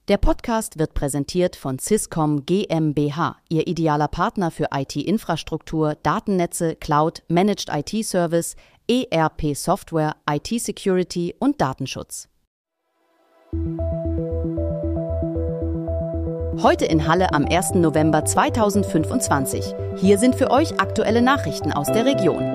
Der Podcast wird präsentiert von Swisscom GmbH, Ihr idealer Partner für IT-Infrastruktur, Datennetze, Cloud, Managed IT-Service, ERP-Software, IT-Security und Datenschutz. Heute in Halle am 1. November 2025. Hier sind für euch aktuelle Nachrichten aus der Region.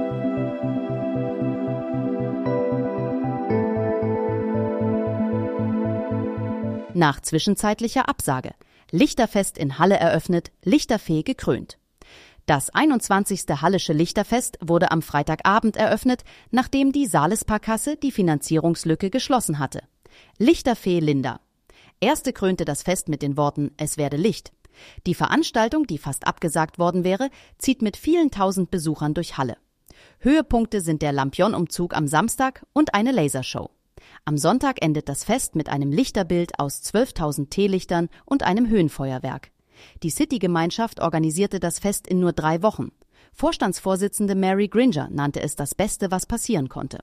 Nach zwischenzeitlicher Absage. Lichterfest in Halle eröffnet, Lichterfee gekrönt. Das 21. Hallische Lichterfest wurde am Freitagabend eröffnet, nachdem die Salesparkasse die Finanzierungslücke geschlossen hatte. Lichterfee Linda. Erste krönte das Fest mit den Worten „Es werde Licht". Die Veranstaltung, die fast abgesagt worden wäre, zieht mit vielen tausend Besuchern durch Halle. Höhepunkte sind der Lampion-Umzug am Samstag und eine Lasershow. Am Sonntag endet das Fest mit einem Lichterbild aus 12.000 Teelichtern und einem Höhenfeuerwerk. Die City-Gemeinschaft organisierte das Fest in nur 3 Wochen. Vorstandsvorsitzende Mary Gringer nannte es das Beste, was passieren konnte.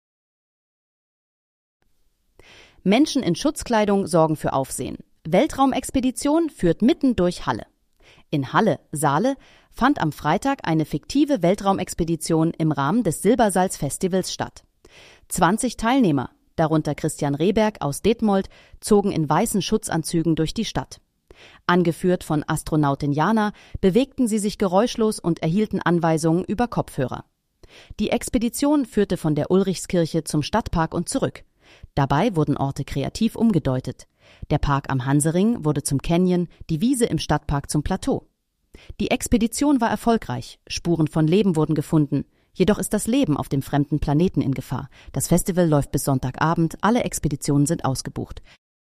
Menschen in Schutzkleidung sorgen für Aufsehen. Weltraumexpedition führt mitten durch Halle. In Halle, Saale, fand am Freitag eine fiktive Weltraumexpedition im Rahmen des Silbersalz-Festivals statt. 20 Teilnehmer, darunter Christian Rehberg aus Detmold, zogen in weißen Schutzanzügen durch die Stadt. Angeführt von Astronautin Jana bewegten sie sich geräuschlos und erhielten Anweisungen über Kopfhörer. Die Expedition führte von der Ulrichskirche zum Stadtpark und zurück. Dabei wurden Orte kreativ umgedeutet. Der Park am Hansering wurde zum Canyon, die Wiese im Stadtpark zum Plateau. Die Expedition war erfolgreich, Spuren von Leben wurden gefunden. Jedoch ist das Leben auf dem fremden Planeten in Gefahr. Das Festival läuft bis Sonntagabend, alle Expeditionen sind ausgebucht.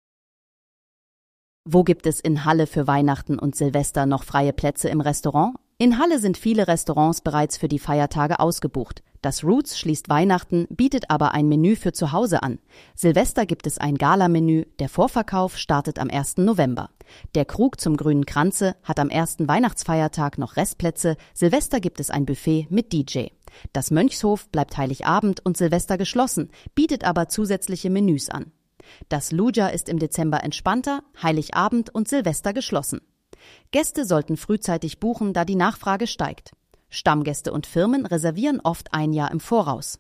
Wo gibt es in Halle für Weihnachten und Silvester noch freie Plätze im Restaurant? In Halle sind viele Restaurants bereits für die Feiertage ausgebucht. Das Roots schließt Weihnachten, bietet aber ein Menü für zu Hause an. Silvester gibt es ein Gala-Menü, der Vorverkauf startet am 1. November. Der Krug zum Grünen Kranze hat am ersten Weihnachtsfeiertag noch Restplätze, Silvester gibt es ein Buffet mit DJ. Das Mönchshof bleibt Heiligabend und Silvester geschlossen, bietet aber zusätzliche Menüs an. Das Luja ist im Dezember entspannter, Heiligabend und Silvester geschlossen. Gäste sollten frühzeitig buchen, da die Nachfrage steigt. Stammgäste und Firmen reservieren oft ein Jahr im Voraus.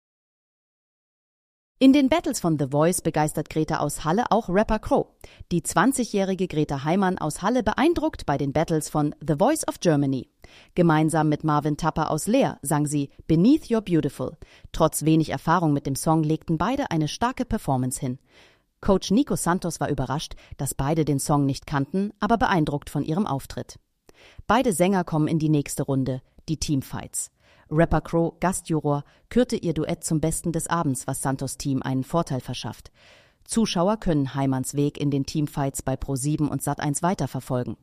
In den Battles von The Voice begeistert Greta aus Halle auch Rapper Crow. Die 20-jährige Greta Heimann aus Halle beeindruckt bei den Battles von The Voice of Germany. Gemeinsam mit Marvin Tapper aus Leer sang sie Beneath You're Beautiful. Trotz wenig Erfahrung mit dem Song legten beide eine starke Performance hin. Coach Nico Santos war überrascht, dass beide den Song nicht kannten, aber beeindruckt von ihrem Auftritt. Beide Sänger kommen in die nächste Runde, die Teamfights. Rapper Crow, Gastjuror, kürte ihr Duett zum Besten des Abends, was Santos' Team einen Vorteil verschafft. Zuschauer können Heimanns Weg in den Teamfights bei Pro7 und Sat.1 weiterverfolgen.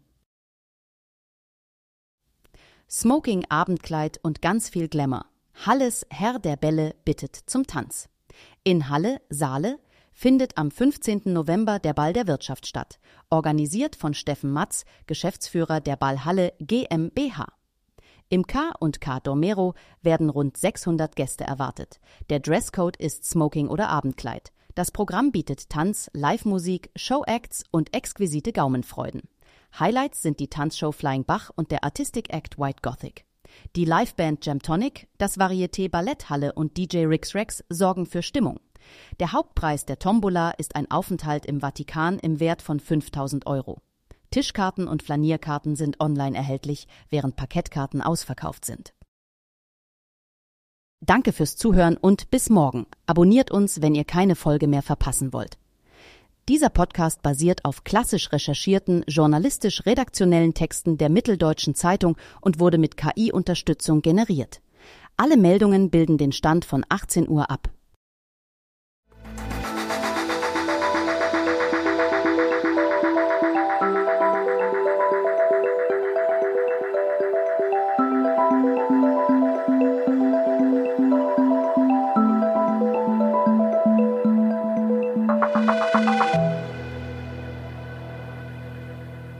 Smoking, Abendkleid und ganz viel Glamour. Halles Herr der Bälle bittet zum Tanz. In Halle, Saale, findet am 15. November der Ball der Wirtschaft statt, organisiert von Steffen Matz, Geschäftsführer der Ball Halle GmbH. Im K&K Dormero werden rund 600 Gäste erwartet. Der Dresscode ist Smoking oder Abendkleid. Das Programm bietet Tanz, Live-Musik, Show-Acts und exquisite Gaumenfreuden. Highlights sind die Tanzshow Flying Bach und der Artistic Act White Gothic. Die Liveband Jamtonic, das Varieté Balletthalle und DJ Rix Rex sorgen für Stimmung. Der Hauptpreis der Tombola ist ein Aufenthalt im Vatikan im Wert von 5.000 €. Tischkarten und Flanierkarten sind online erhältlich, während Parkettkarten ausverkauft sind. Danke fürs Zuhören und bis morgen. Abonniert uns, wenn ihr keine Folge mehr verpassen wollt. Dieser Podcast basiert auf klassisch recherchierten, journalistisch-redaktionellen Texten der Mitteldeutschen Zeitung und wurde mit KI-Unterstützung generiert. Alle Meldungen bilden den Stand von 18 Uhr ab.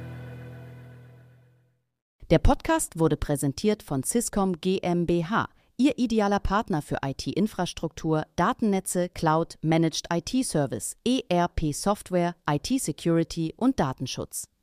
Der Podcast wurde präsentiert von Swisscom GmbH, Ihr idealer Partner für IT-Infrastruktur, Datennetze, Cloud, Managed IT-Service, ERP-Software, IT-Security und Datenschutz.